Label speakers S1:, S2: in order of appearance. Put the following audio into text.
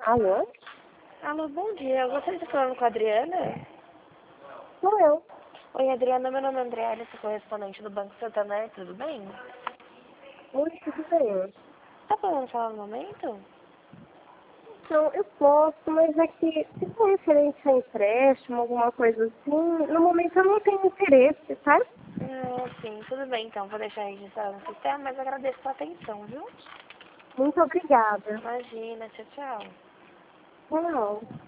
S1: Alô?
S2: Alô, bom dia. Eu gostaria de estar falando com a Adriana.
S1: Sou eu.
S2: Oi, Adriana. Meu nome é Andréa, sou correspondente do Banco Santander. Tudo bem?
S1: Oi, tudo bem?
S2: Tá podendo falar no momento?
S1: Então, eu posso, mas é que se for referente a empréstimo, alguma coisa assim, no momento eu não tenho interesse, tá?
S2: Sim. Tudo bem, então. Vou deixar registrado no sistema, mas agradeço a sua atenção, viu?
S1: Muito obrigada.
S2: Imagina. Tchau, tchau.
S1: Tchau.